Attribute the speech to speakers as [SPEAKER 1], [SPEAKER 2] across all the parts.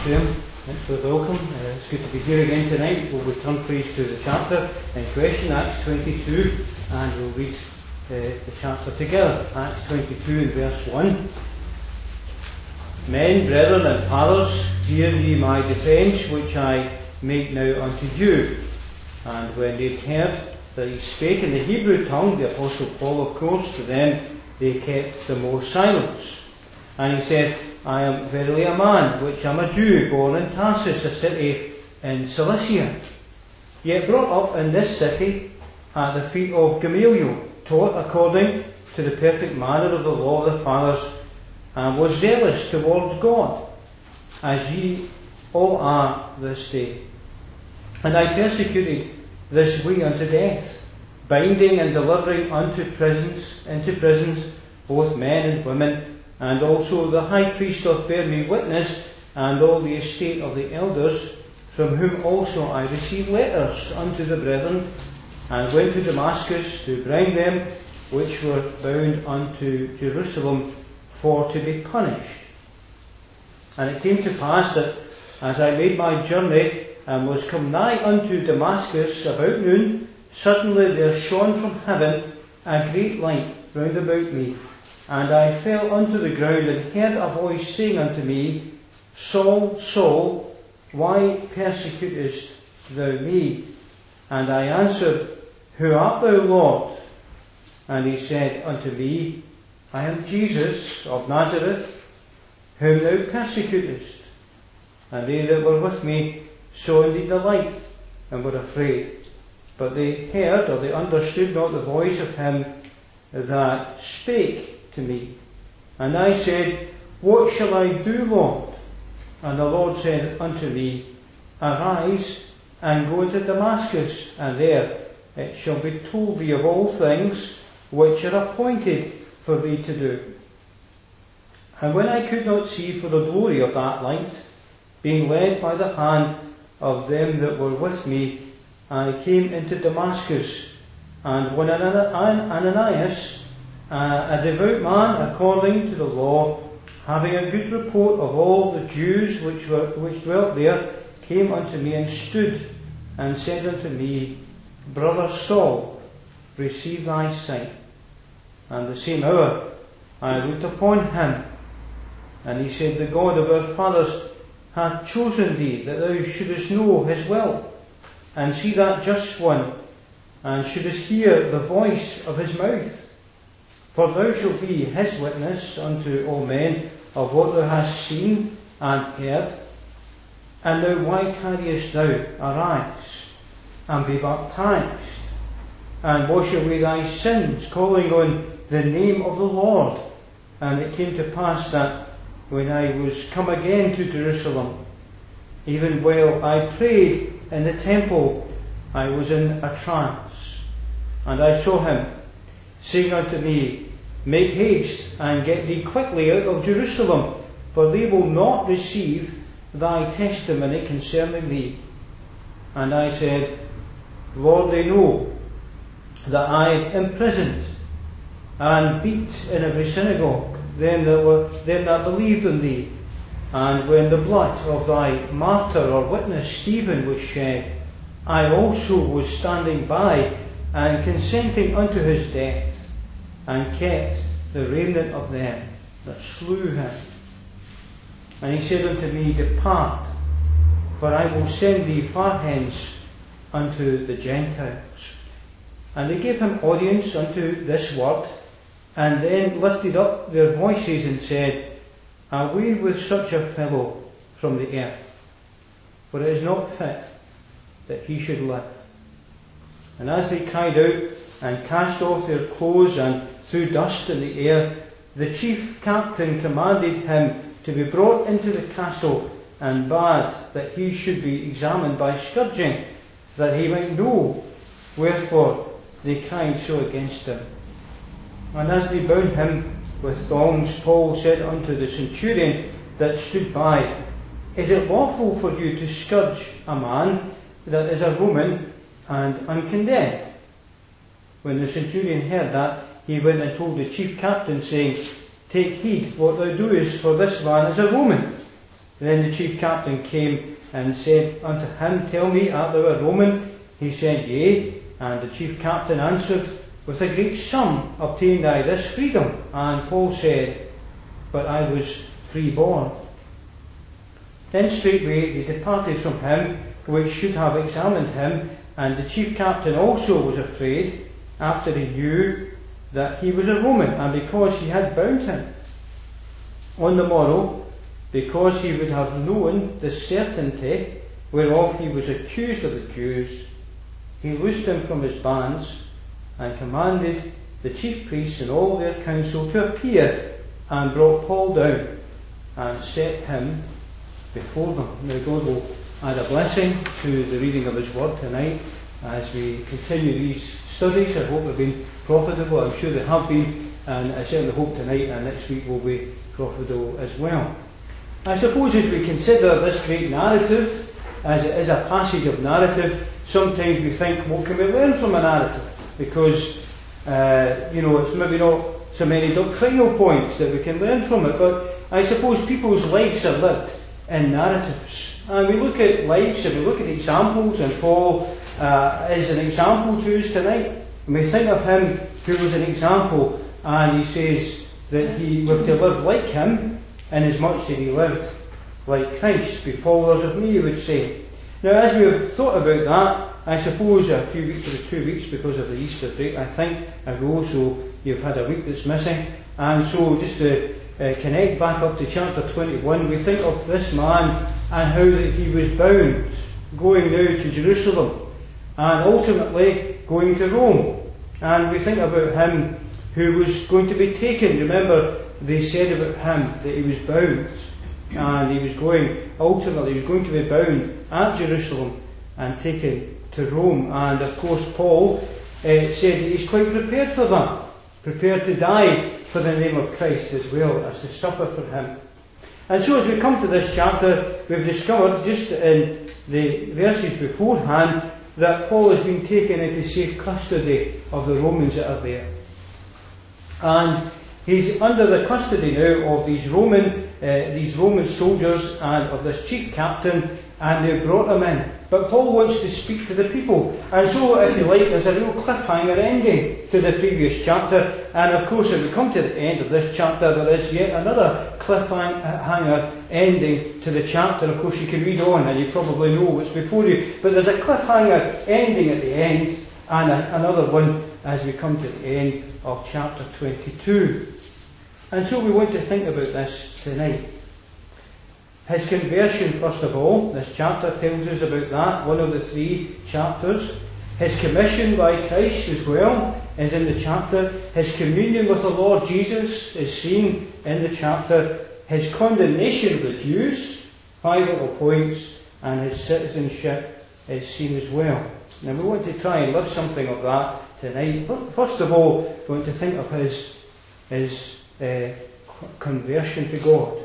[SPEAKER 1] Graham. Thanks for the welcome. It's good to be here again tonight. We'll return, please, to the chapter in question, Acts 22, and we'll read the chapter together. Acts 22 and verse 1. Men, brethren, and fathers, hear ye my defence, which I make now unto you. And when they heard that he spake in the Hebrew tongue, the Apostle Paul, of course, to them they kept the more silence. And he said, I am verily a man, which am a Jew, born in Tarsus, a city in Cilicia, yet brought up in this city at the feet of Gamaliel, taught according to the perfect manner of the law of the fathers, and was zealous towards God, as ye all are this day. And I persecuted this way unto death, binding and delivering into prisons both men and women, and also the high priest doth bear me witness, and all the estate of the elders, from whom also I received letters unto the brethren, and went to Damascus to bring them which were bound unto Jerusalem for to be punished. And it came to pass that as I made my journey and was come nigh unto Damascus about noon, suddenly there shone from heaven a great light round about me. And I fell unto the ground, and heard a voice saying unto me, Saul, Saul, why persecutest thou me? And I answered, Who art thou, Lord? And he said unto me, I am Jesus of Nazareth, whom thou persecutest. And they that were with me saw indeed the light, and were afraid. But they heard, or they understood not the voice of him that spake to me. And I said, What shall I do, Lord? And the Lord said unto me, Arise, and go into Damascus, and there it shall be told thee of all things which are appointed for thee to do. And when I could not see for the glory of that light, being led by the hand of them that were with me, I came into Damascus. And when Ananias, a devout man according to the law, having a good report of all the Jews which dwelt there, came unto me and stood, and said unto me, Brother Saul, receive thy sight. And the same hour I looked upon him, and he said, The God of our fathers hath chosen thee, that thou shouldest know his will, and see that just one, and shouldest hear the voice of his mouth. For thou shalt be his witness unto all men of what thou hast seen and heard. And now why tarriest thou? Arise, and be baptized, and wash away thy sins, calling on the name of the Lord. And it came to pass that when I was come again to Jerusalem, even while I prayed in the temple, I was in a trance. And I saw him, saying unto me, Make haste, and get thee quickly out of Jerusalem, for they will not receive thy testimony concerning thee. And I said, Lord, they know that I imprisoned and beat in every synagogue them that believed in thee. And when the blood of thy martyr or witness Stephen was shed, I also was standing by and consenting unto his death, and kept the remnant of them that slew him. And he said unto me, Depart, for I will send thee far hence unto the Gentiles. And they gave him audience unto this word, and then lifted up their voices and said, Away with such a fellow from the earth, for it is not fit that he should live. And as they cried out and cast off their clothes and threw dust in the air, the chief captain commanded him to be brought into the castle, and bade that he should be examined by scourging, that he might know wherefore they cried so against him. And as they bound him with thongs, Paul said unto the centurion that stood by, Is it lawful for you to scourge a man that is a Roman and uncondemned? When the centurion heard that, he went and told the chief captain, saying, Take heed what thou doest, for this man is a Roman. Then the chief captain came and said unto him, Tell me, art thou a Roman? He said, Yea. And the chief captain answered, With a great sum obtained I this freedom. And Paul said, But I was freeborn. Then straightway they departed from him, which should have examined him, and the chief captain also was afraid, after he knew that he was a Roman, and because he had bound him. On the morrow, because he would have known the certainty whereof he was accused of the Jews, he loosed him from his bands, and commanded the chief priests and all their council to appear, and brought Paul down, and set him before them. Now God will add a blessing to the reading of His Word tonight as we continue these studies. I hope they've been profitable. I'm sure they have been, and I certainly hope tonight and next week will be profitable as well. I suppose as we consider this great narrative, as it is a passage of narrative, sometimes we think, what can we learn from a narrative? Because, it's maybe not so many doctrinal points that we can learn from it, but I suppose people's lives are lived in narratives. And we look at lives and we look at examples, and Paul is an example to us tonight. And we think of him who was an example, and he says that we were to live like him, inasmuch as he lived like Christ. Be followers of me, he would say. Now, as we have thought about that, I suppose a few weeks, it was 2 weeks because of the Easter break, I think, ago, so you've had a week that's missing. And so just to connect back up to chapter 21, we think of this man and how that he was bound, going now to Jerusalem, and ultimately going to Rome. And we think about him who was going to be taken. Remember, they said about him that he was bound, and he was going to be bound at Jerusalem and taken to Rome. And of course Paul said that he's quite prepared for that, prepared to die for the name of Christ as well as to suffer for him. And so as we come to this chapter, we've discovered just in the verses beforehand that Paul has been taken into safe custody of the Romans that are there. And he's under the custody now of these Roman soldiers and of this chief captain, and they've brought him in. But Paul wants to speak to the people. And so, if you like, there's a real cliffhanger ending to the previous chapter. And of course, if we come to the end of this chapter, there is yet another cliffhanger ending to the chapter. Of course, you can read on and you probably know what's before you. But there's a cliffhanger ending at the end, and another one as we come to the end of chapter 22. And so we want to think about this tonight. His conversion, first of all, this chapter tells us about that, one of the 3 chapters. His commission by Christ as well is in the chapter. His communion with the Lord Jesus is seen in the chapter. His condemnation of the Jews, 5 little points, and his citizenship is seen as well. Now we want to try and live something of that tonight. But first of all, we want to think of his conversion to God.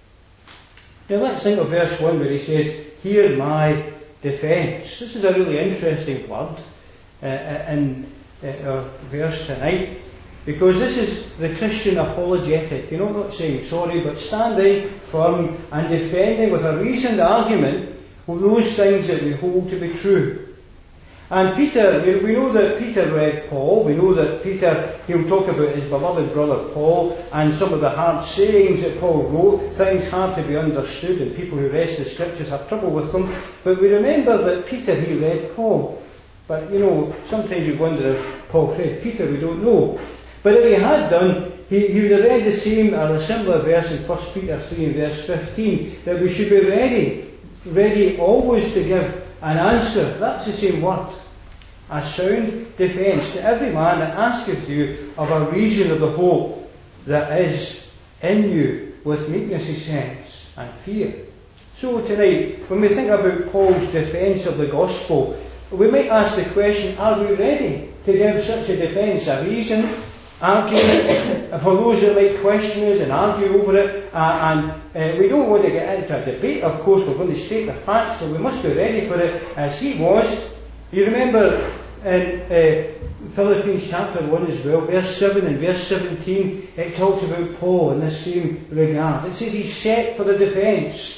[SPEAKER 1] Now let's think of verse 1 where he says, Hear my defence. This is a really interesting word in our verse tonight, because this is the Christian apologetic. Not saying sorry, but standing firm and defending with a reasoned argument those things that we hold to be true. And Peter, we know that Peter read Paul. We know that Peter, he'll talk about his beloved brother Paul and some of the hard sayings that Paul wrote, things hard to be understood, and people who rest the scriptures have trouble with them. But we remember that Peter, he read Paul. But sometimes you wonder if Paul read Peter, we don't know. But if he had done, he would have read the same or a similar verse in 1 Peter 3 and verse 15, that we should be ready always to give an answer. That's the same word. A sound defence to every man that asketh you of a reason of the hope that is in you, with meekness, he says, and fear. So tonight, when we think about Paul's defence of the gospel, we might ask the question, are we ready to give such a defence, a reason, argument, for those that like question us and argue over it, and we don't want to get into a debate, of course. We're going to state the facts, so we must be ready for it as he was. You remember in Philippians chapter 1 as well, verse 7 and verse 17, it talks about Paul in this same regard. It says he's set for the defence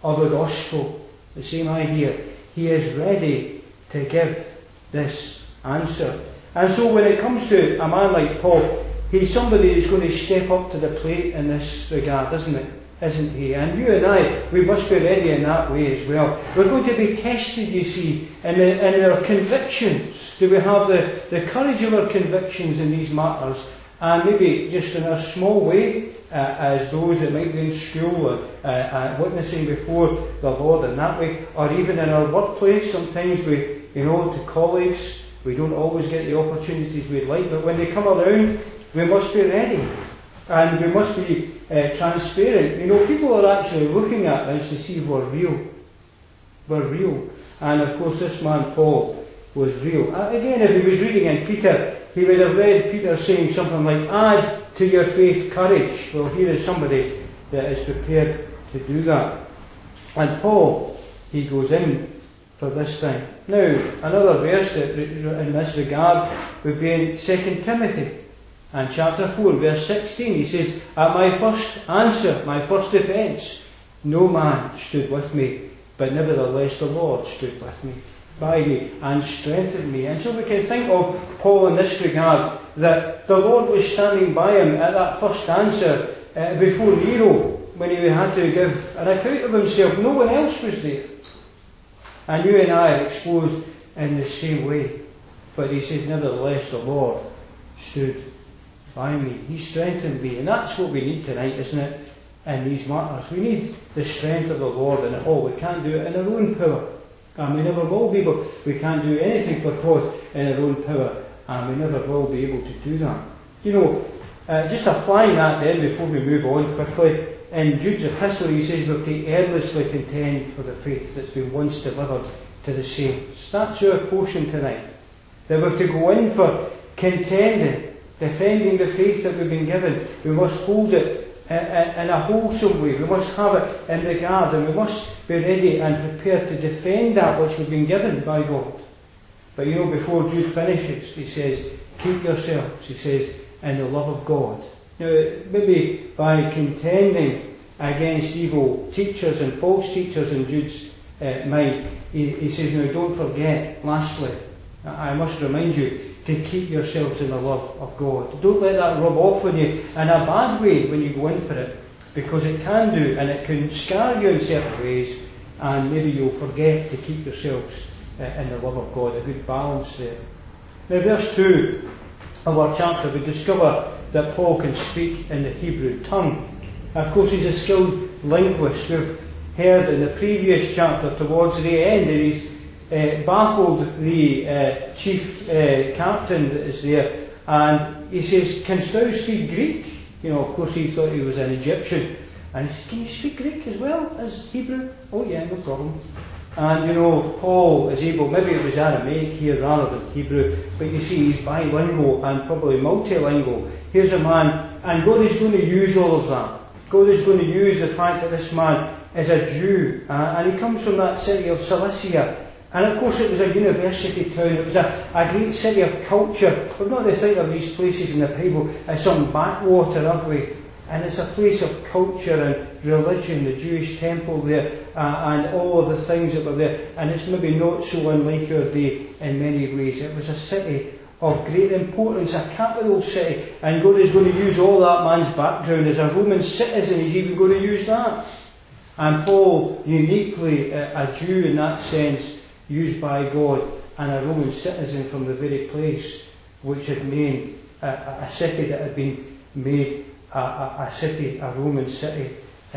[SPEAKER 1] of the gospel. The same idea. He is ready to give this answer. And so when it comes to a man like Paul, he's somebody who's going to step up to the plate in this regard, isn't he? And you and I, we must be ready in that way as well. We're going to be tested, you see, in our convictions. Do we have the courage of our convictions in these matters? And maybe just in a small way, as those that might be in school or witnessing before the Lord in that way, or even in our workplace. Sometimes we, to colleagues, we don't always get the opportunities we'd like, but when they come around, we must be ready. And we must be transparent. People are actually looking at us to see if we're real. We're real. And of course this man Paul was real. Again, if he was reading in Peter, he would have read Peter saying something like, add to your faith courage. Well, here is somebody that is prepared to do that. And Paul, he goes in for this thing. Now, another verse in this regard would be in 2 Timothy. And chapter 4, verse 16, he says, at my first answer, my first defence, no man stood with me, but nevertheless the Lord stood with me, by me, and strengthened me. And so we can think of Paul in this regard, that the Lord was standing by him at that first answer before Nero, when he had to give an account of himself. No one else was there. And you and I are exposed in the same way. But he says, nevertheless the Lord stood by me. He strengthened me. And that's what we need tonight, isn't it? In these matters. We need the strength of the Lord in it all. We can't do it in our own power. And we never will be able. We can't do anything for God in our own power. And we never will be able to do that. Just applying that then before we move on quickly. In Jude's epistle he says we're to earnestly contend for the faith that's been once delivered to the saints. That's our portion tonight. That we're to go in for contending, defending the faith that we've been given. We must hold it in a wholesome way. We must have it in regard, and we must be ready and prepared to defend that which we've been given by God. But before Jude finishes, he says, keep yourselves, he says, in the love of God. Now, maybe by contending against evil teachers and false teachers in Jude's mind, he says, now don't forget, lastly, I must remind you to keep yourselves in the love of God. Don't let that rub off on you in a bad way when you go in for it, because it can do, and it can scar you in certain ways, and maybe you'll forget to keep yourselves in the love of God. A good balance there. Now, verse 2 of our chapter, we discover that Paul can speak in the Hebrew tongue. Of course, he's a skilled linguist. We've heard in the previous chapter, towards the end, that he's baffled the chief captain that is there, and he says, canst thou speak Greek? Of course he thought he was an Egyptian, and he says, can you speak Greek as well as Hebrew? Oh yeah, no problem. And Paul is able, maybe it was Aramaic here rather than Hebrew, but you see he's bilingual and probably multilingual. Here's a man, and God is going to use all of that. God is going to use the fact that this man is a Jew, and he comes from that city of Cilicia. And of course it was a university town, it was a great city of culture. We're not to think of these places in the Bible as some backwater, are we? And it's a place of culture and religion, the Jewish temple there, and all of the things that were there. And it's maybe not so unlike our day in many ways. It was a city of great importance, a capital city, and God is going to use all that man's background as a Roman citizen. He's even going to use that. And Paul, uniquely a Jew in that sense, used by God, and a Roman citizen from the very place which had made a city that had been made a city, a Roman city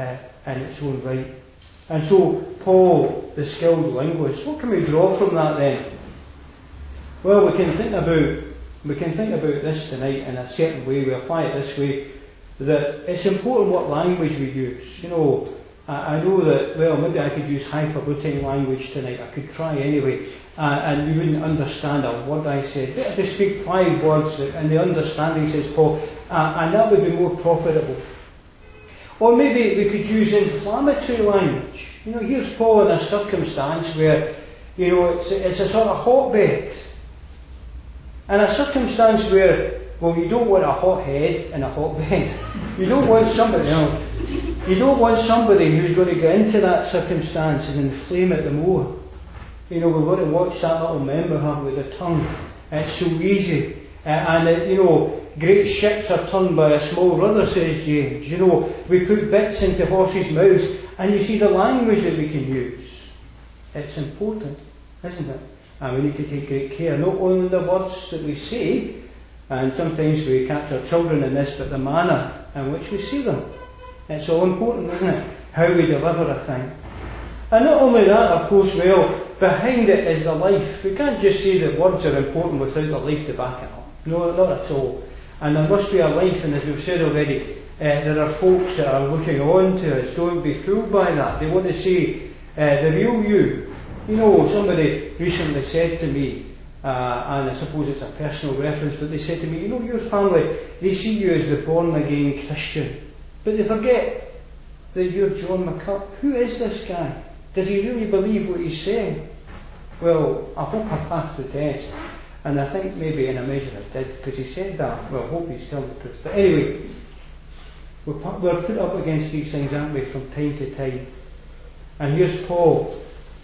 [SPEAKER 1] in its own right. And so Paul, the skilled linguist, what can we draw from that then? Well, we can think about this tonight in a certain way. We apply it this way, that it's important what language we use. I know that, maybe I could use highfalutin language tonight. I could try anyway. And you wouldn't understand a word I said. Better to speak 5 words and the understanding, says Paul, and that would be more profitable. Or maybe we could use inflammatory language. Here's Paul in a circumstance where, it's a sort of hotbed. And a circumstance where, you don't want a hot head in a hotbed. You don't want somebody else. You don't want somebody who's going to get into that circumstance and inflame it the more. We've got to watch that little member have with the tongue. It's so easy. Great ships are turned by a small rudder, says James. We put bits into horses' mouths, and you see the language that we can use. It's important, isn't it? And we need to take great care, not only the words that we say, and sometimes we catch our children in this, but the manner in which we say them. It's all important, isn't it? How we deliver a thing. And not only that, of course, behind it is the life. We can't just say that words are important without the life to back it up. No, not at all. And there must be a life, and as we've said already, there are folks that are looking on to us. Don't be fooled by that. They want to see the real you. Somebody recently said to me, and I suppose it's a personal reference, but they said to me, your family, they see you as the born-again Christian, but they forget that you're John McCulloch. Who is this guy? Does he really believe what he's saying? Well, I hope I passed the test. And I think maybe in a measure I did, because he said that. Well, I hope he's telling the truth. But anyway, we're put up against these things, aren't we, from time to time. And here's Paul.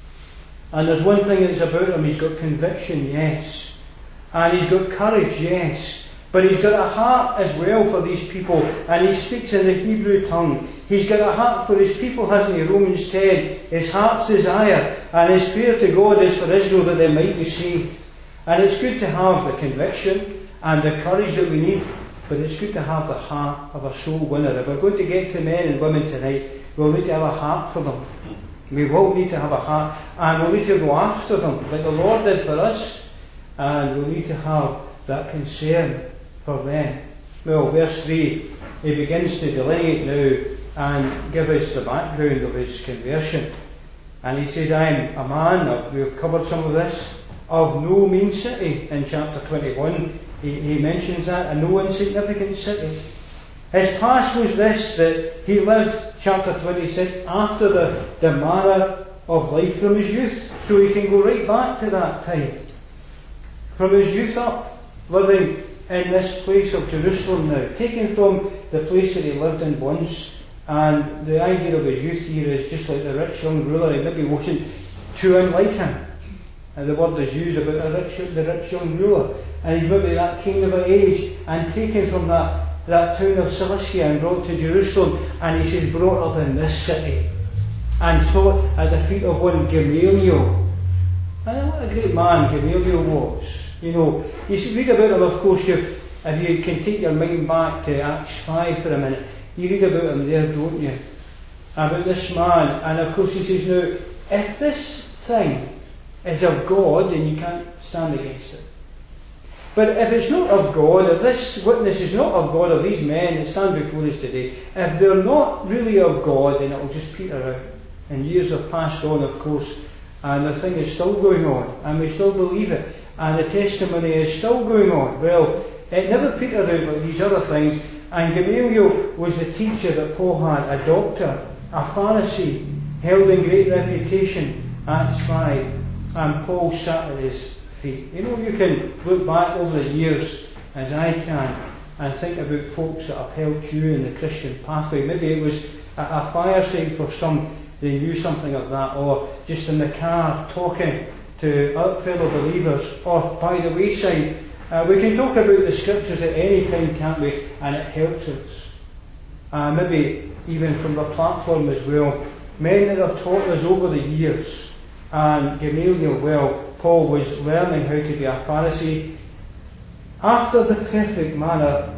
[SPEAKER 1] And there's one thing that's about him. He's got conviction, yes. And he's got courage, yes. But he's got a heart as well for these people. And he speaks in the Hebrew tongue. He's got a heart for his people, hasn't he? Romans 10. His heart's desire and his prayer to God is for Israel that they might be saved. And it's good to have the conviction and the courage that we need, but it's good to have the heart of a soul winner. If we're going to get to men and women tonight, we'll need to have a heart for them. We will need to have a heart, and we'll need to go after them, like the Lord did for us, and we'll need to have that concern for them. Well, verse 3, he begins to delineate now and give us the background of his conversion. And he says, I'm a man, we've covered some of this, of no mean city. In chapter 21 he mentions that, a no insignificant city. His past was this, that he lived, chapter 26, after the manner of life from his youth. So he can go right back to that time. From his youth up, living in this place of Jerusalem now, taken from the place that he lived in once. And the idea of his youth here is just like the rich young ruler. He maybe wasn't too unlike him. And the word is used about the rich young ruler. And he's maybe that king of an age, and taken from that town of Cilicia and brought to Jerusalem. And he says, brought up in this city, and taught at the feet of one Gamaliel. And what a great man Gamaliel was. You read about him, of course, if you can take your mind back to Acts 5 for a minute. You read about him there, don't you? About this man. And of course he says, now, if this thing is of God, then you can't stand against it. But if it's not of God, if this witness is not of God, of these men that stand before us today, if they're not really of God, then it'll just peter out. And years have passed on, of course, and the thing is still going on, and we still believe it, and the testimony is still going on. Well, it never petered out like these other things. And Gamaliel was the teacher that Paul had, a doctor, a Pharisee, held in great reputation, Acts 5, and Paul sat at his feet. You can look back over the years, as I can, and think about folks that have helped you in the Christian pathway. Maybe it was a fireside for some, they knew something of that, or just in the car talking to other fellow believers, or by the wayside. We can talk about the scriptures at any time, can't we? And it helps us. Maybe even from the platform as well. Men that have taught us over the years. And Gamaliel, well, Paul was learning how to be a Pharisee after the perfect manner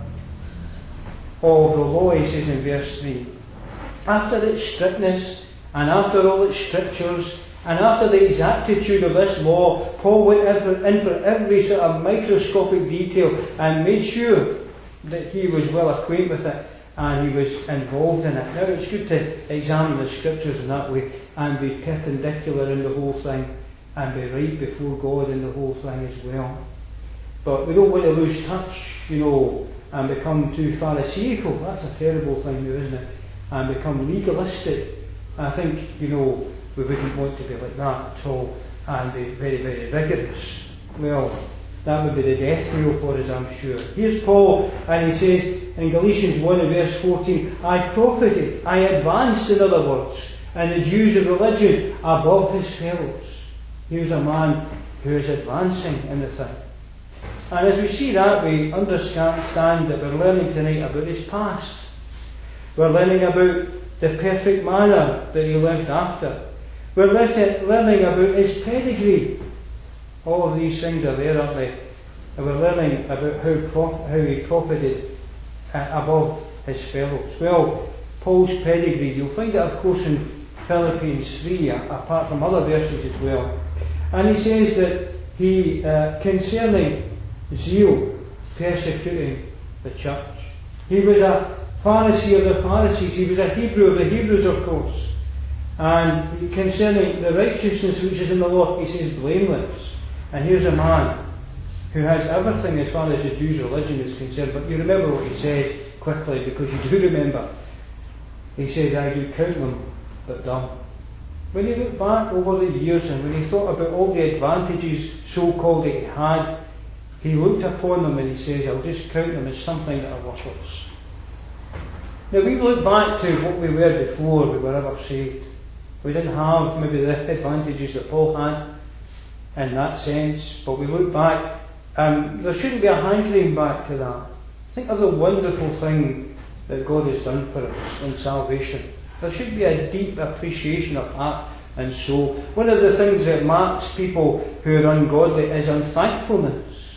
[SPEAKER 1] of the law, he says in verse 3. After its strictness, and after all its strictures, and after the exactitude of this law, Paul went in for every sort of microscopic detail and made sure that he was well acquainted with it and he was involved in it. Now it's good to examine the scriptures in that way and be perpendicular in the whole thing and be right before God in the whole thing as well. But we don't want to lose touch, and become too pharisaical. That's a terrible thing, isn't it? And become legalistic. I think, we wouldn't want to be like that at all and be very, very rigorous. Well, that would be the death knell for us, I'm sure. Here's Paul, and he says in Galatians 1 and verse 14, I profited, I advanced, in other words, in the dues of religion above his fellows. Here's a man who is advancing in the thing. And as we see that, we understand that we're learning tonight about his past. We're learning about the perfect manner that he lived after. We're learning about his pedigree. All of these things are there, aren't they? And we're learning about how he profited above his fellows. Well, Paul's pedigree, you'll find it, of course, in Philippians 3, apart from other verses as well. And he says that he, concerning zeal, persecuting the church. He was a Pharisee of the Pharisees. He was a Hebrew of the Hebrews, of course. And concerning the righteousness which is in the law, he says blameless. And here's a man who has everything as far as the Jews' religion is concerned. But you remember what he said quickly, because you do remember. He says, I do count them but dumb. When he looked back over the years and when he thought about all the advantages, so-called, that he had, he looked upon them and he says, I'll just count them as something that are worthless. Now we look back to what we were before we were ever saved. We didn't have maybe the advantages that Paul had in that sense, but we look back and there shouldn't be a hankering back to that. Think of the wonderful thing that God has done for us in salvation. There should be a deep appreciation of that. And so, one of the things that marks people who are ungodly is unthankfulness.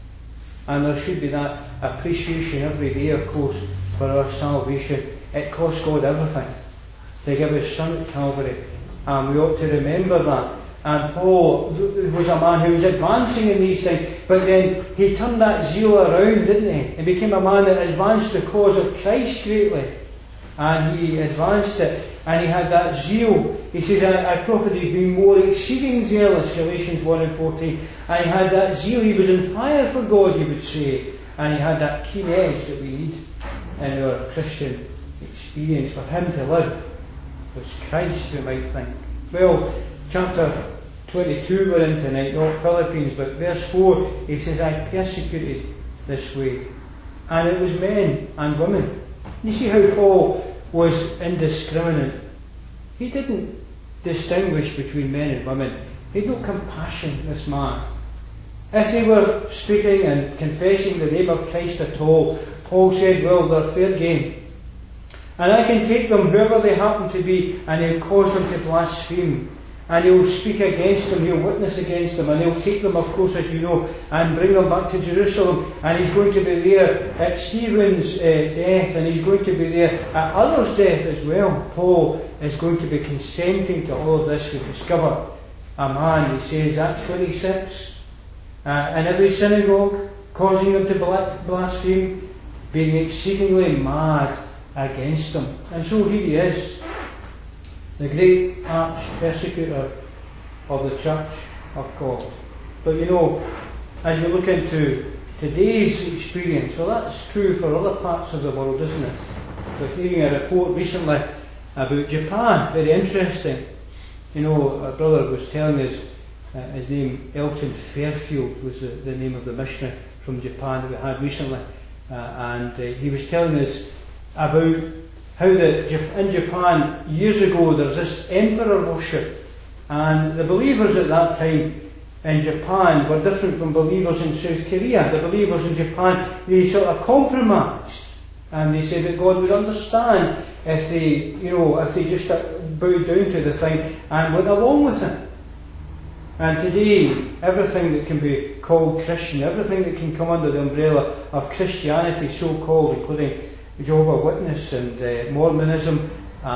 [SPEAKER 1] And there should be that appreciation every day, of course, for our salvation. It cost God everything to give His Son at Calvary. And we ought to remember that. And Paul was a man who was advancing in these things, but then he turned that zeal around, didn't he? He became a man that advanced the cause of Christ greatly. And he advanced it, and he had that zeal. He says, I profited being more exceeding zealous, Galatians 1 and 14. And he had that zeal, he was on fire for God, he would say. And he had that keen edge that we need in our Christian experience. For him to live was Christ, we might think. Well, chapter 22 we're in tonight, not Philippians, but verse 4, he says, I persecuted this way. And it was men and women. You see how Paul was indiscriminate. He didn't distinguish between men and women. He had no compassion, this man. If they were speaking and confessing the name of Christ at all, Paul said, well, they're fair game. And I can take them, whoever they happen to be, and he'll cause them to blaspheme. And he'll speak against them, he'll witness against them, and he'll take them, of course, as you know, and bring them back to Jerusalem. And he's going to be there at Stephen's death, and he's going to be there at others' death as well. Paul is going to be consenting to all of this. We discover a man, he says, Acts 26, in every synagogue, causing them to blaspheme, being exceedingly mad against them. And so here he is, the great arch persecutor of the church of God. But you know, as you look into today's experience, well, that's true for other parts of the world, isn't it? We're hearing a report recently about Japan, very interesting. You know, a brother was telling us, his name, Elton Fairfield, was the name of the missionary from Japan that we had recently, and he was telling us about how in Japan years ago there was this emperor worship, and the believers at that time in Japan were different from believers in South Korea. The believers in Japan, they sort of compromised, and they said that God would understand if they just bowed down to the thing and went along with it. And today, everything that can be called Christian, everything that can come under the umbrella of Christianity, so-called, including Jehovah's Witness and Mormonism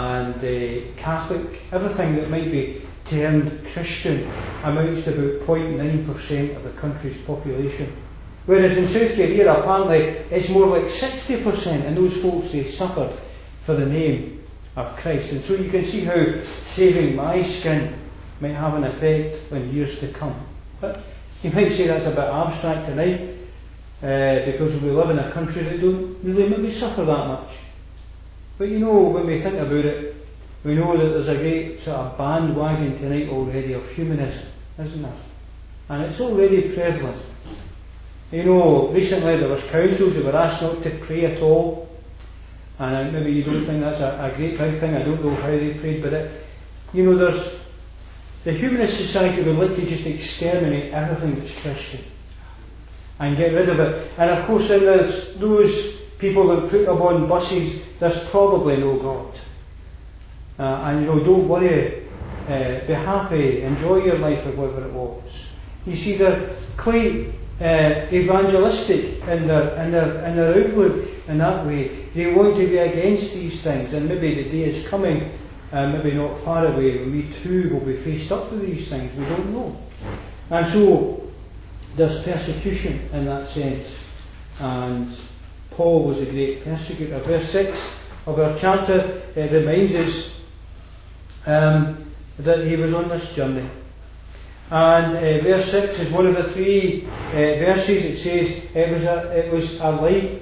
[SPEAKER 1] and Catholic, everything that might be termed Christian amounts to about 0.9% of the country's population. Whereas in South Korea, apparently, it's more like 60%, and those folks, they suffered for the name of Christ. And so you can see how saving my skin might have an effect in years to come. But you might say that's a bit abstract tonight, because we live in a country that don't really maybe suffer that much. But you know, when we think about it, we know that there's a great sort of bandwagon tonight already of humanism, isn't there? And it's already prevalent. You know, recently there was councils who were asked not to pray at all, and maybe you don't think that's a great big thing. I don't know how they prayed, but there's the Humanist Society would like to just exterminate everything that's Christian and get rid of it. And of course, then there's those people that put them on buses. There's probably no God, and don't worry, be happy, enjoy your life or whatever it was. You see, they're quite evangelistic in their outlook in that way. They want to be against these things, and maybe the day is coming, maybe not far away, when we too will be faced up with these things. We don't know. And so there's persecution in that sense, and Paul was a great persecutor. Verse 6 of our chapter, it reminds us that he was on this journey. And verse 6 is one of the three verses. It says it was a light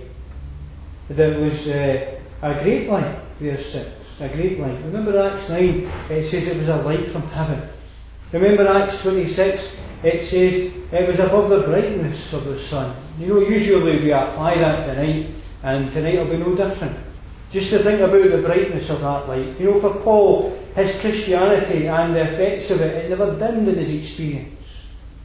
[SPEAKER 1] that was a great light. Verse 6, a great light. Remember Acts 9, it says it was a light from heaven. Remember Acts 26, it says it was above the brightness of the sun. Usually we apply that tonight, and tonight will be no different. Just to think about the brightness of that light. For Paul, his Christianity and the effects of it never dimmed in his experience.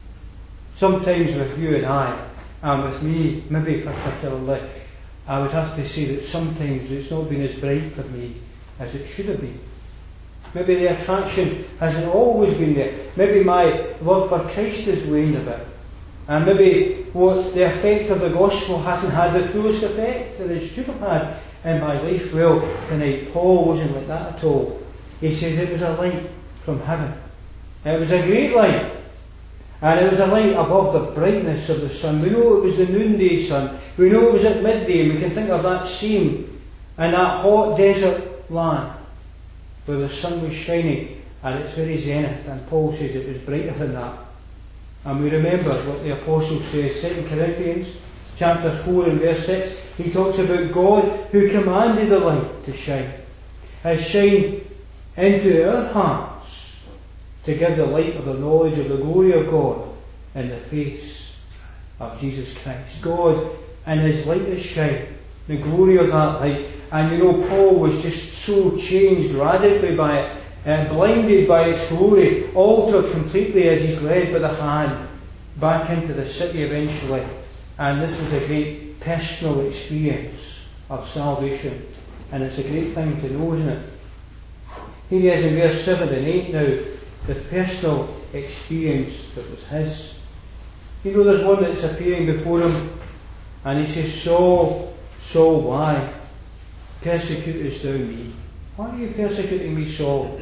[SPEAKER 1] Sometimes with you and I, and with me, maybe particularly, I would have to say that sometimes it's not been as bright for me as it should have been. Maybe the attraction hasn't always been there. Maybe my love for Christ has waned a bit. And maybe the effect of the gospel hasn't had the fullest effect that it should have had in my life. Well, tonight Paul wasn't like that at all. He says it was a light from heaven. It was a great light. And it was a light above the brightness of the sun. We know it was the noonday sun. We know it was at midday. We can think of that scene in that hot desert land where the sun was shining at its very zenith. And Paul says it was brighter than that. And we remember what the Apostle says, 2 Corinthians chapter 4 and verse 6. He talks about God who commanded the light to shine. Has shined into our hearts to give the light of the knowledge of the glory of God in the face of Jesus Christ. God in His light is shine, the glory of that light. And Paul was just so changed radically by it, blinded by its glory, altered completely as he's led by the hand back into the city eventually. And this was a great personal experience of salvation. And it's a great thing to know, isn't it? Here he is in verse 7 and 8 now, the personal experience that was his. There's one that's appearing before him, and he says, Saul, Saul, why persecutest thou me? Why are you persecuting me, Saul?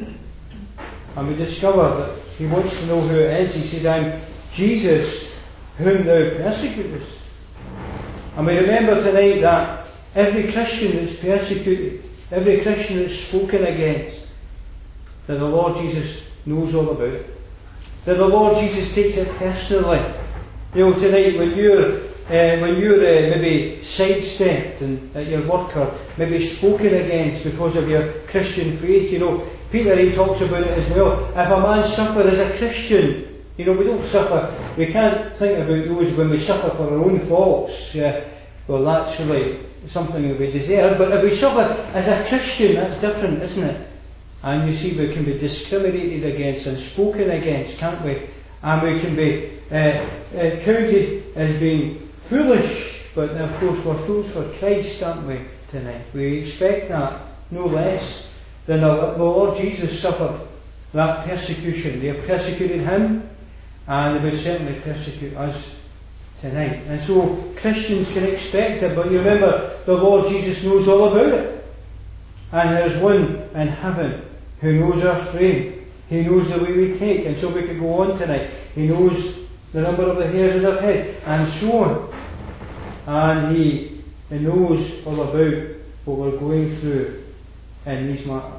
[SPEAKER 1] And we discover that he wants to know who it is. He says, I'm Jesus, whom thou persecutest. And we remember tonight that every Christian that's persecuted, every Christian that's spoken against, that the Lord Jesus knows all about it. That the Lord Jesus takes it personally. Tonight when you're maybe sidestepped and at your work, or maybe spoken against because of your Christian faith, Peter, he talks about it as well. If a man suffer as a Christian, we don't suffer, we can't think about those when we suffer for our own faults. Well, that's really something that we deserve. But if we suffer as a Christian, that's different, isn't it? And you see, we can be discriminated against and spoken against, can't we? And we can be counted as being foolish, but of course we're fools for Christ, aren't we, tonight? We expect that no less than the Lord Jesus suffered that persecution. They have persecuted him, and they will certainly persecute us tonight. And so Christians can expect it, but you remember, the Lord Jesus knows all about it. And there's one in heaven who knows our frame. He knows the way we take, and so we could go on tonight. He knows the number of the hairs on our head, and so on. And He knows all about what we're going through in these matters.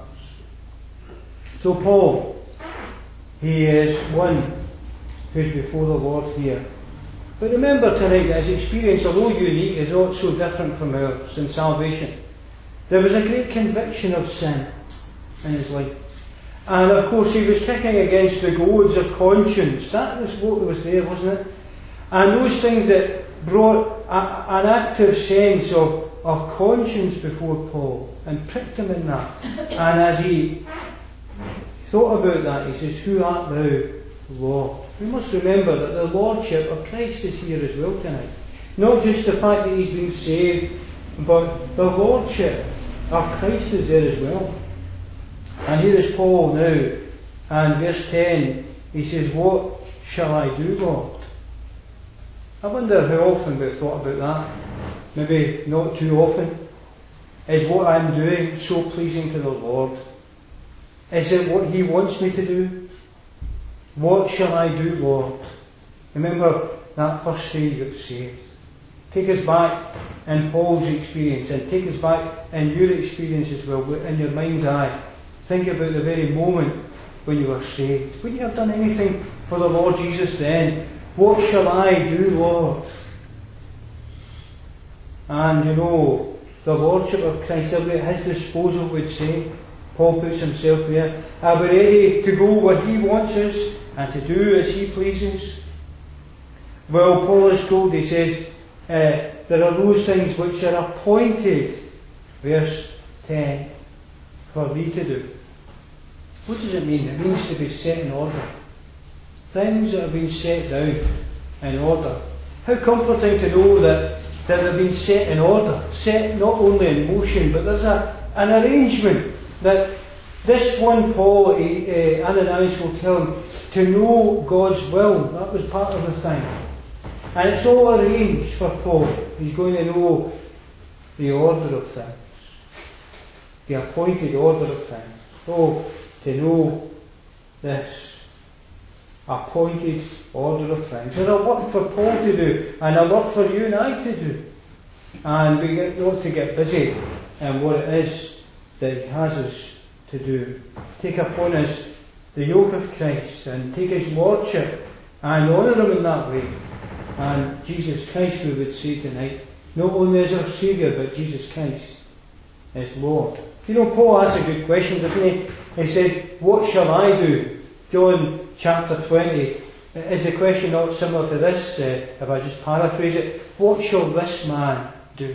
[SPEAKER 1] So Paul, he is one who's before the Lord here. But remember tonight that his experience, although unique, is not so different from ours in salvation. There was a great conviction of sin in his life. And of course he was kicking against the goads of conscience. That was what was there, wasn't it? And those things that brought an active sense of conscience before Paul and pricked him in that. And as he thought about that, he says, "Who art thou, Lord?" We must remember that the Lordship of Christ is here as well tonight. Not just the fact that he's been saved, but the Lordship of Christ is there as well. And here is Paul now, and verse 10, he says, "What shall I do, Lord?" I wonder how often we've thought about that. Maybe not too often. Is what I'm doing so pleasing to the Lord? Is it what He wants me to do? What shall I do, Lord? Remember that first day you got saved. Take us back in Paul's experience, and take us back in your experience as well, in your mind's eye. Think about the very moment when you were saved. Would you have done anything for the Lord Jesus then? What shall I do, Lord? And you know, the Lordship of Christ, everybody at His disposal would say. Paul puts himself there. Are we ready to go where He wants us and to do as He pleases? Well, Paul is told, he says, there are those things which are appointed, verse 10, for thee to do. What does it mean? It means to be set in order. Things that have been set down in order. How comforting to know that they've been set in order, set not only in motion, but there's an arrangement that this one Paul, Ananias will tell him, to know God's will. That was part of the thing. And it's all arranged for Paul. He's going to know the order of things. The appointed order of things. Oh, to know this appointed order of things. There's a work for Paul to do, and a work for you and I to do. And we got to get busy in what it is that He has us to do. Take upon us the yoke of Christ, and take His Lordship, and honour Him in that way. And Jesus Christ, we would say tonight, not only is our Saviour, but Jesus Christ is Lord. You know, Paul asks a good question, doesn't he? He said, "What shall I do?" John chapter 20. Is the question not similar to this? If I just paraphrase it, what shall this man do?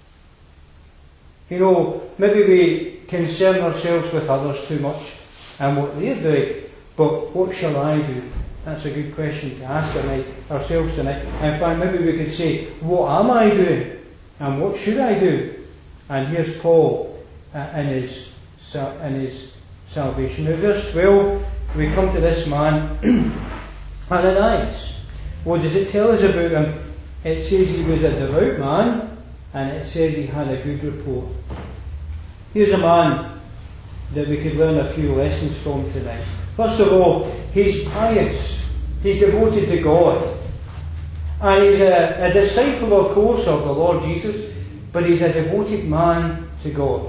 [SPEAKER 1] You know, maybe we concern ourselves with others too much and what they're doing, but what shall I do? That's a good question to ask ourselves tonight. In fact, maybe we could say, what am I doing? And what should I do? And here's Paul in his salvation. Now, verse 12, we come to this man, Ananias. What does it tell us about him? It says he was a devout man, and it says he had a good report. Here's a man that we could learn a few lessons from tonight. First of all, he's pious. He's devoted to God. And he's a disciple, of course, of the Lord Jesus, but he's a devoted man to God.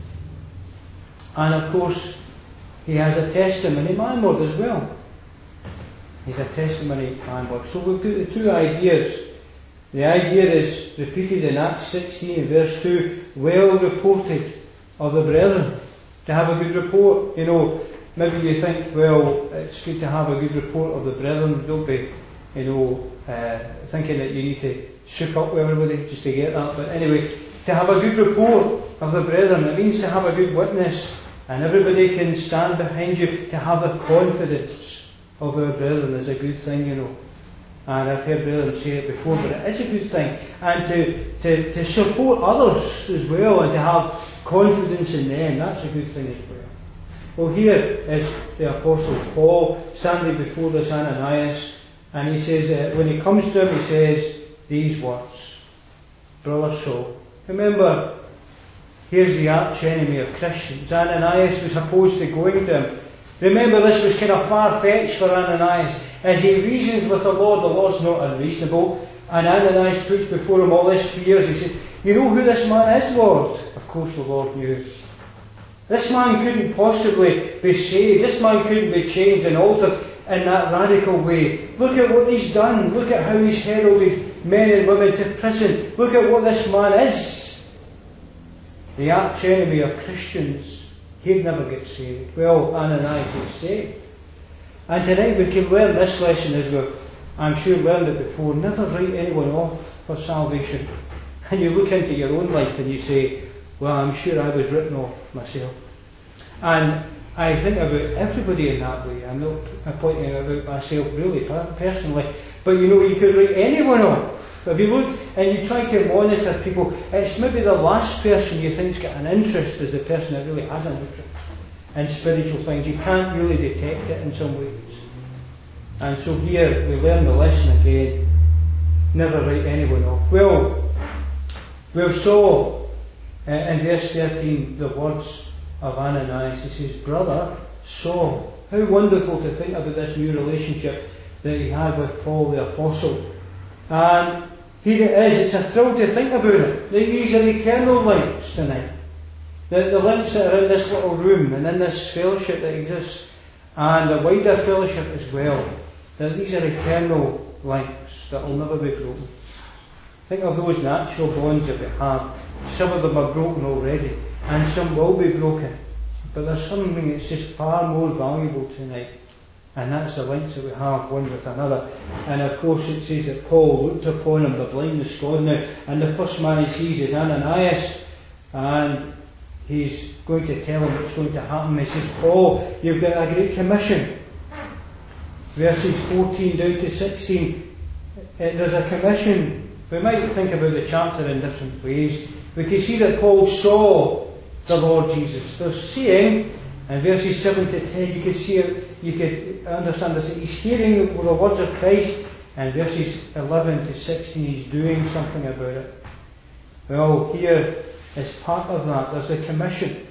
[SPEAKER 1] And of course, he has a testimony manward as well. He's a testimony manward. So we've got the two ideas. The idea is repeated in Acts 16 verse 2, well reported of the brethren. To have a good report. You know, maybe you think, well, it's good to have a good report of the brethren. Don't be, thinking that you need to shook up with everybody just to get that. But anyway, to have a good report of the brethren, it means to have a good witness. And everybody can stand behind you. To have the confidence of our brethren is a good thing, you know. And I've heard brethren say it before, but it is a good thing. And to support others as well, and to have confidence in them, that's a good thing as well. Well, here is the Apostle Paul standing before this Ananias, and he says, when he comes to him, he says these words, Brother Saul. Remember, here's the arch enemy of Christians. Ananias was opposed to going to him. Remember, this was kind of far-fetched for Ananias. As he reasons with the Lord's not unreasonable. And Ananias puts before him all his fears. He says, you know who this man is, Lord? Of course the Lord knew. This man couldn't possibly be saved. This man couldn't be changed and altered in that radical way. Look at what he's done. Look at how he's heralded men and women to prison. Look at what this man is. The arch enemy of Christians. He'd never get saved. Well, Ananias is saved. And tonight we can learn this lesson as I'm sure learned it before, never write anyone off for salvation. And you look into your own life and you say, well, I'm sure I was written off myself. And I think about everybody in that way. I'm not pointing about myself really personally, but you could write anyone off. If you look and you try to monitor people, it's maybe the last person you think's got an interest is the person that really has an interest in spiritual things. You can't really detect it in some ways. And so here we learn the lesson again. Never write anyone off. Well, we saw in verse 13 the words of Ananias. He says, brother Saul. How wonderful to think about this new relationship that he had with Paul the Apostle. And here it is. It's a thrill to think about it. These are eternal links tonight. The links that are in this little room and in this fellowship that exists, and the wider fellowship as well. That these are eternal links that will never be broken. Think of those natural bonds that we have. Some of them are broken already, and some will be broken. But there's something that's just far more valuable tonight, and that's the links that we have one with another. And of course it says that Paul looked upon him, the blindness gone now, and the first man he sees is Ananias, and he's going to tell him what's going to happen. He says, Paul, you've got a great commission. Verses 14 down to 16, there's a commission. We might think about the chapter in different ways. We can see that Paul saw the Lord Jesus. There's seeing, in verses 7 to 10, you could understand this. He's hearing the words of Christ, and verses 11 to 16, he's doing something about it. Well, here is part of that. There's a commission.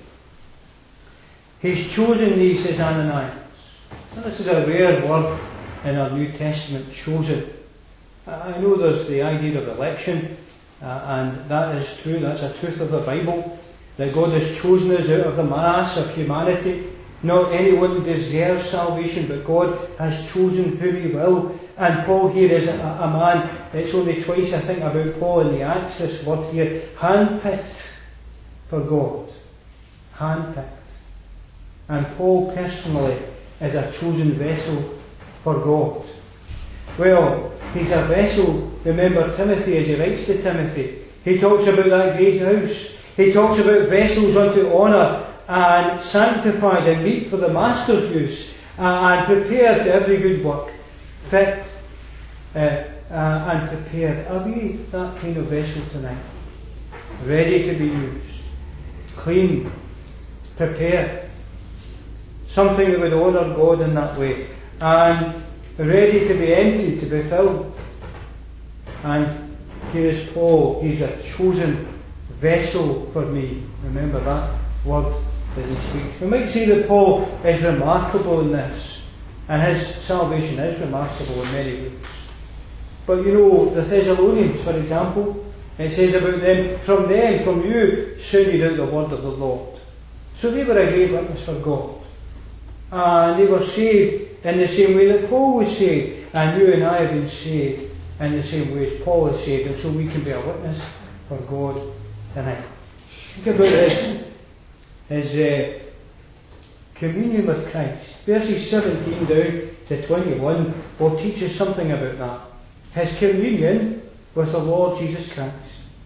[SPEAKER 1] He's chosen these, says Ananias. And this is a rare word in our New Testament, chosen. I know there's the idea of election, and that is true. That's a truth of the Bible, that God has chosen us out of the mass of humanity. Not anyone deserves salvation, but God has chosen who He will. And Paul here is a man, it's only twice I think about Paul in the Acts, this word here, handpicked for God. Handpicked. And Paul personally is a chosen vessel for God. Well, he's a vessel. Remember Timothy, as he writes to Timothy, he talks about that great house. He talks about vessels unto honour and sanctified and meet for the master's use and prepared to every good work, fit and prepared. Are we that kind of vessel tonight? Ready to be used, clean, prepared. Something that would honour God in that way. And ready to be emptied, to be filled. And here is Paul. He's a chosen vessel for me. Remember that word that he speaks. We might say that Paul is remarkable in this. And his salvation is remarkable in many ways. But the Thessalonians, for example, it says about them, from you sounded out the word of the Lord. So they were a great witness for God. And they were saved in the same way that Paul was saved. And you and I have been saved in the same way as Paul is saved. And so we can be a witness for God tonight. Think about this. His communion with Christ. Verses 17 down to 21 will teach us something about that. His communion with the Lord Jesus Christ.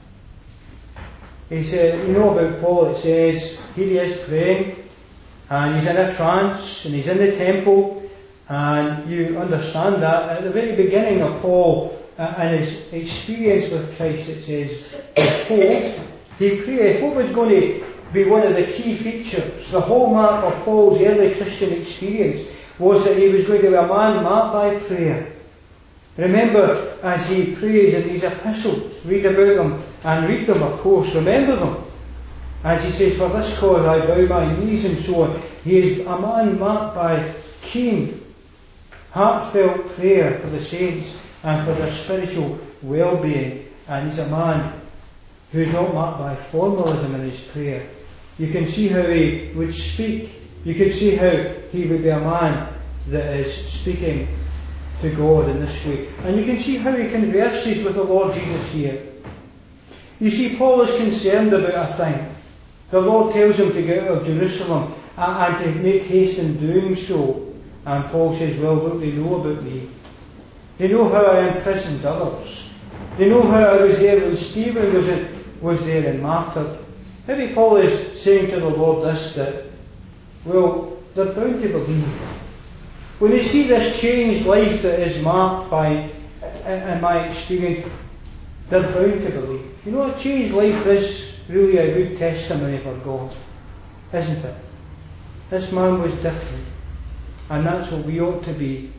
[SPEAKER 1] He said, about Paul, it says, here he is praying, and he's in a trance, and he's in the temple, and you understand that at the very beginning of Paul and his experience with Christ, it says, behold, he prayed. What was going to be one of the key features, the hallmark of Paul's early Christian experience, was that he was going to be a man marked by prayer. Remember, as he prays in these epistles, read about them, and read them, of course, remember them. As he says, for this cause I bow my knees, and so on. He is a man marked by keen, heartfelt prayer for the saints and for their spiritual well-being. And he's a man who is not marked by formalism in his prayer. You can see how he would speak. You can see how he would be a man that is speaking to God in this way. And you can see how he converses with the Lord Jesus here. You see, Paul is concerned about a thing. The Lord tells him to get out of Jerusalem and to make haste in doing so. And Paul says, well, what do they know about me? They know how I imprisoned others. They know how I was there when Stephen was there and martyred. Maybe Paul is saying to the Lord this, that, well, they're bound to believe. When they see this changed life that is marked by, in my experience, they're bound to believe. You know, a changed life is really a good testimony for God, isn't it? This man was different, and that's what we ought to be.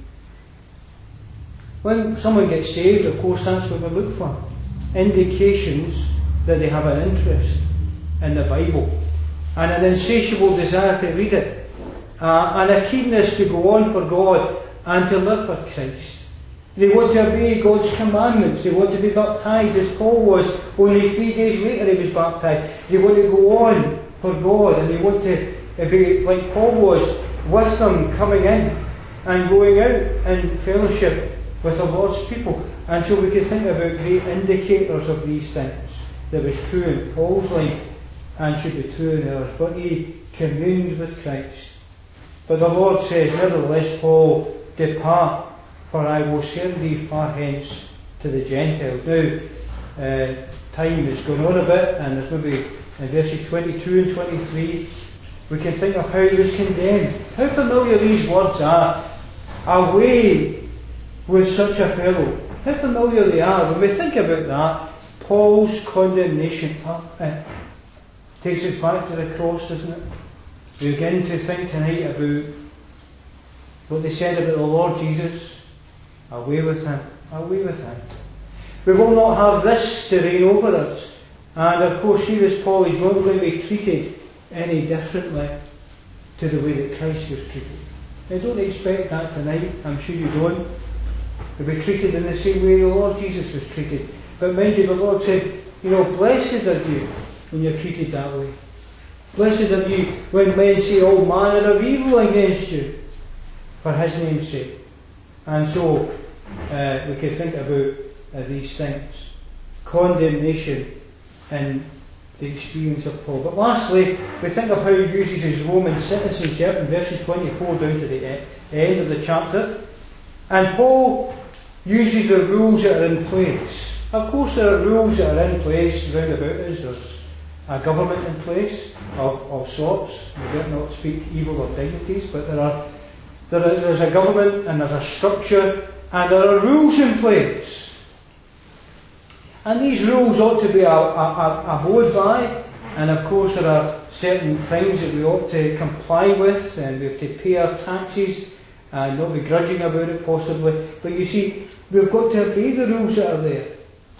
[SPEAKER 1] When someone gets saved, of course, that's what we look for. Indications that they have an interest in the Bible, and an insatiable desire to read it, and a keenness to go on for God and to live for Christ. They want to obey God's commandments. They want to be baptized as Paul was. Only 3 days later he was baptized. They want to go on for God, and they want to be like Paul was, with them coming in and going out in fellowship with the Lord's people. And so we can think about great indicators of these things that was true in Paul's life and should be true in ours. But he communed with Christ. But the Lord says, nevertheless, Paul, depart, for I will send thee far hence to the Gentiles. Now, time has gone on a bit, and there's maybe in verses 22 and 23, we can think of how he was condemned. How familiar these words are. Away with such a fellow. How familiar they are. When we think about that, Paul's condemnation takes us back to the cross, doesn't it? We begin to think tonight about what they said about the Lord Jesus. Away with him. Away with him. We will not have this to reign over us. And of course, here is Paul. He's not going to be treated any differently to the way that Christ was treated. Now, don't expect that tonight. I'm sure you don't. To be treated in the same way the Lord Jesus was treated. But mind you, the Lord said, you know, blessed are you when you're treated that way. Blessed are you when men say all manner of evil against you for his name's sake. And so we can think about these things. Condemnation in the experience of Paul. But lastly, we think of how he uses his Roman citizenship in verses 24 down to the end of the chapter. And Paul uses the rules that are in place. Of course, there are rules that are in place round about us. There's a government in place of sorts. We dare not speak evil of dignities, but there's a government and there's a structure and there are rules in place. And these rules ought to be abode by, and of course there are certain things that we ought to comply with, and we have to pay our taxes and not be grudging about it possibly. But you see, we've got to obey the rules that are there.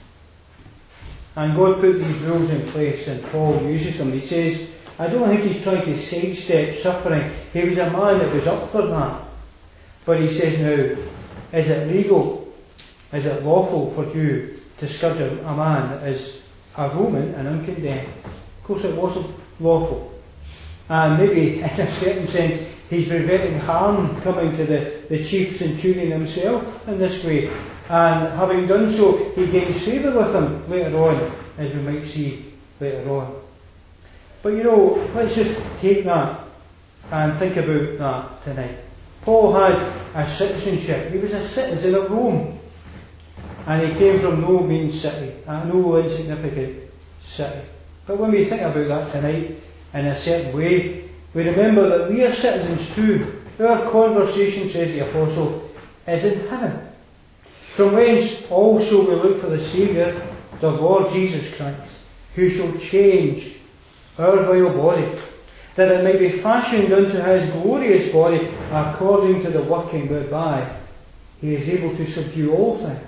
[SPEAKER 1] And God put these rules in place, and Paul uses them. He says, I don't think he's trying to sidestep suffering. He was a man that was up for that. But he says now, is it legal? Is it lawful for you to scourge a man that is a Roman and uncondemned? Of course it wasn't lawful. And maybe in a certain sense he's preventing harm coming to the chief centurion himself in this way. And having done so, he gains favour with him later on, as we might see later on. But you know, let's just take that and think about that tonight. Paul had a citizenship. He was a citizen of Rome. And he came from no mean city, no insignificant city. But when we think about that tonight, in a certain way, we remember that we are citizens too. Our conversation, says the Apostle, is in heaven. From whence also we look for the Saviour, the Lord Jesus Christ, who shall change our vile body, that it may be fashioned unto his glorious body, according to the working whereby he is able to subdue all things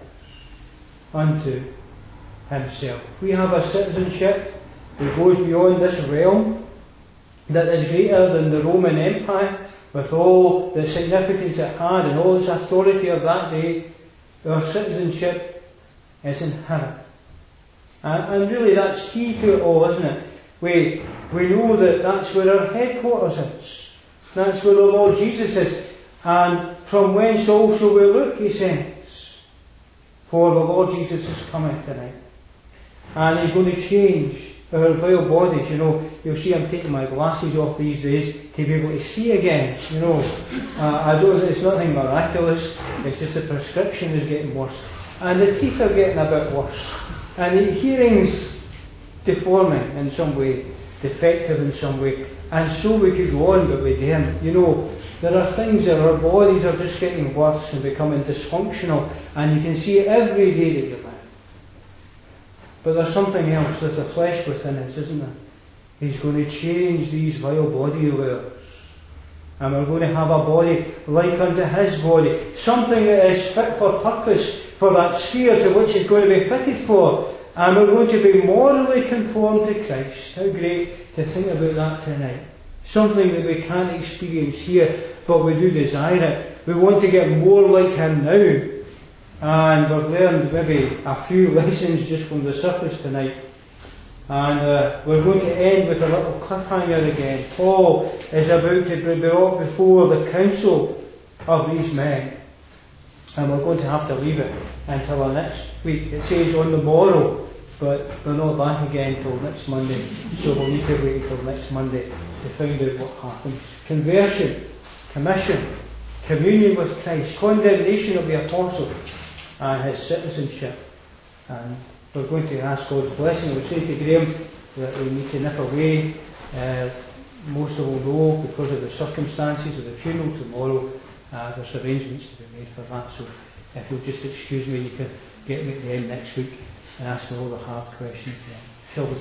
[SPEAKER 1] unto himself. We have a citizenship that goes beyond this realm, that is greater than the Roman Empire, with all the significance it had and all its authority of that day. Our citizenship is in heaven. And really that's key to it all, isn't it? We know that that's where our headquarters is. That's where the Lord Jesus is. And from whence also we look, he says, for the Lord Jesus is coming tonight. And He's going to change our vile bodies. You'll see I'm taking my glasses off these days to be able to see again. It's nothing miraculous. It's just the prescription is getting worse, and the teeth are getting a bit worse, and the hearing's deforming in some way, defective in some way, and so we could go on, but we daren't. There are things that our bodies are just getting worse and becoming dysfunctional, and you can see it every day that you live. But there's something else. There's the flesh within us, isn't there? He's going to change these vile body of ours. And we're going to have a body like unto His body. Something that is fit for purpose, for that sphere to which it's going to be fitted for. And we're going to be morally conformed to Christ. How great to think about that tonight. Something that we can't experience here, but we do desire it. We want to get more like Him now. And we've learned maybe a few lessons just from the surface tonight. And we're going to end with a little cliffhanger again. Paul is about to be brought before the council of these men. And we're going to have to leave it until our next week. It says on the morrow, but we're not back again till next Monday. So we'll need to wait until next Monday to find out what happens. Conversion, commission, communion with Christ, condemnation of the apostle, and his citizenship. And we're going to ask God's blessing. We say to Graham that we need to nip away. Most of all know, because of the circumstances of the funeral tomorrow, there's arrangements to be made for that. So if you'll just excuse me, you can get me at the end next week and ask me all the hard questions then. Shall we